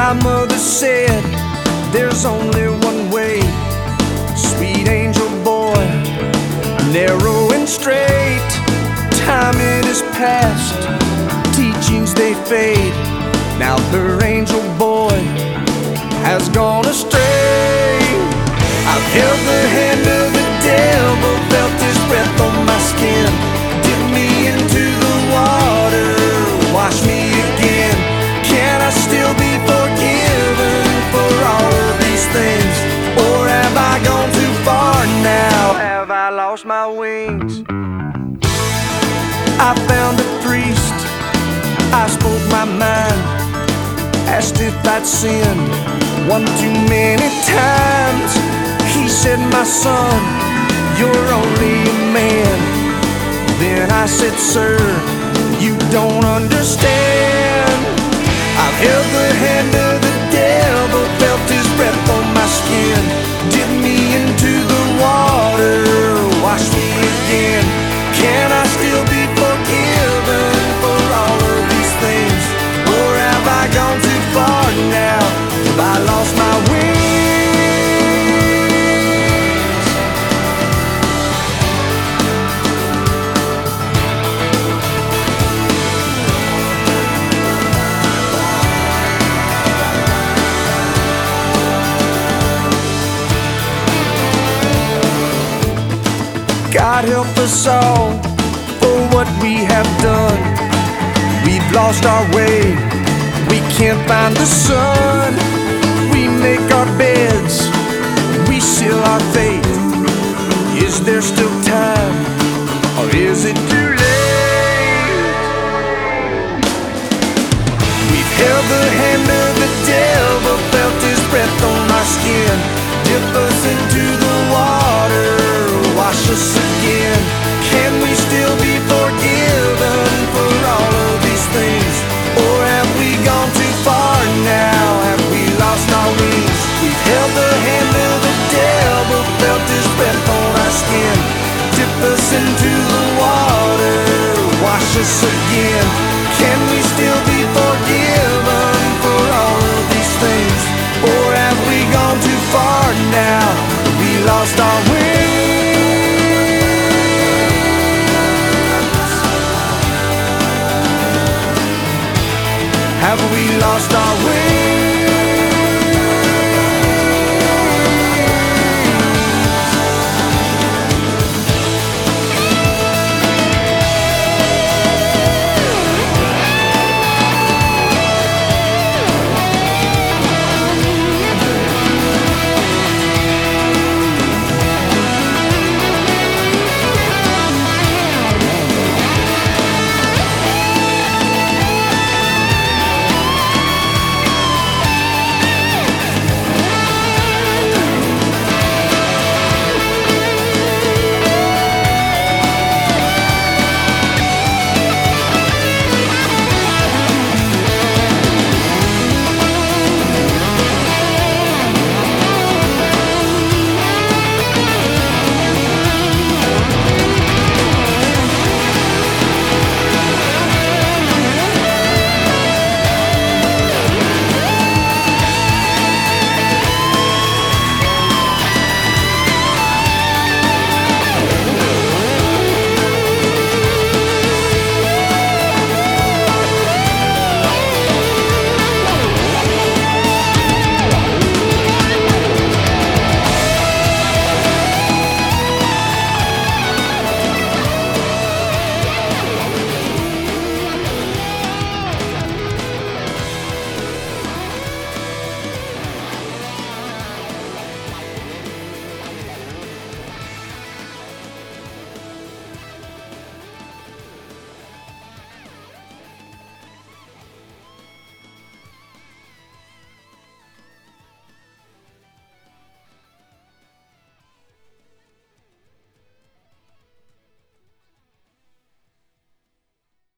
My mother said there's only one way. Sweet angel boy, narrow and straight. Timing is past, teachings they fade. Now her angel boy has gone astray. I've held the hand of the devil, felt his breath on my skin. Dip me into the water, wash me again. Can I still be forgiven for all of these things? Or have I gone too far now? Have I lost my wings? I found a priest, I spoke my mind, asked if I'd sinned one too many times. He said, my son, you're only a man. Then I said, sir, you don't understand. I've held the hand of the devil, felt his breath on my skin. Dip me into the water, wash me again. Can I still be forgiven for all of these things? Or have I gone too far now? Have I lost my wings? God help us all for what we have done. We've lost our way, we can't find the sun. We make our beds, we seal our fate. Is there still time, or is it too late? We've held the hand of the devil, felt his breath on our skin. Dip us into the water, wash us again. Can we still be forgiven for all of these things? Or have we gone too far now? Have we lost our wings? We've held the hand of the devil, felt his breath on our skin. Dip us into the water, wash us again. Can we still be forgiven for all of these things? Or have we gone too far now? We lost our wings. Have we lost our way?